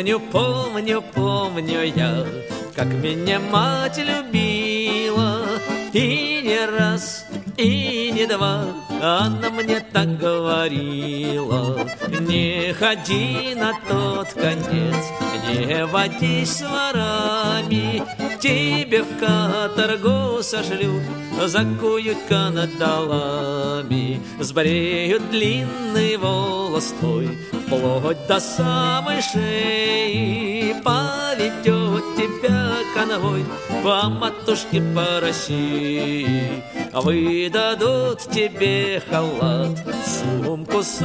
Помню, помню, помню я, как меня мать любила. И не раз, и не два она мне так говорила: не ходи на тот конец, не водись с ворами, тебе в каторгу сошлют, закуют кандалами, сбреют длинный волос твой вплоть до самой шеи, поведет тебя конвой по матушке, по России. Выдадут тебе халат, сумку с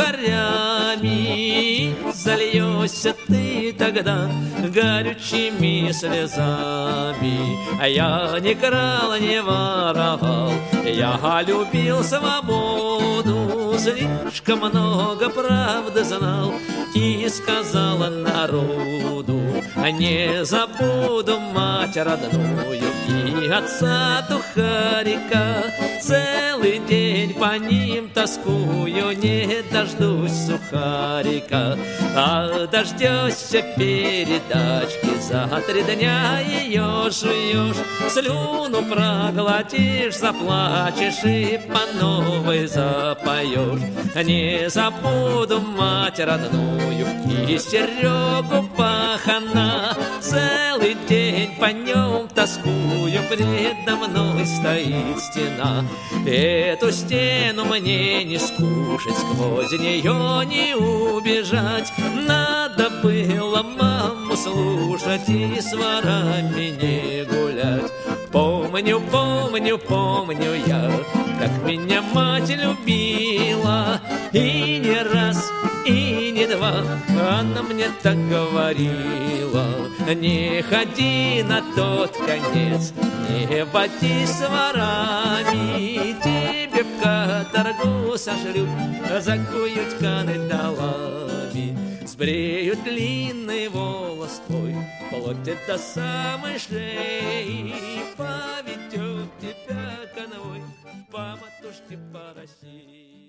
сухарями, зальешься ты тогда горючими слезами. А я не крал, не воровал, я любил свободу, слишком много правды знал и сказала народу. Не забуду мать родную и отца Тухарика, целый день по ним тоскую, не дождусь сухарика. А дождешься передачки, за 3 дня ее жуешь, слюну проглотишь, заплачешь и по новой запоешь. Не забуду мать родную и Серегу пахана, целый день по нем тоскую, предо мной стоит стена. Эту стену мне не скушать, сквозь нее не убежать. Надо было маму слушать и с ворами не гулять. Помню, помню, помню я, как меня мать любила. И не раз, и не два она мне так говорила: не ходи на тот конец, не водись с ворами, тебе в каторгу сошлют, закуют кандалами, сбреют длинный волос твой вплоть до самой шеи, поведет тебя конвой по матушке, по России.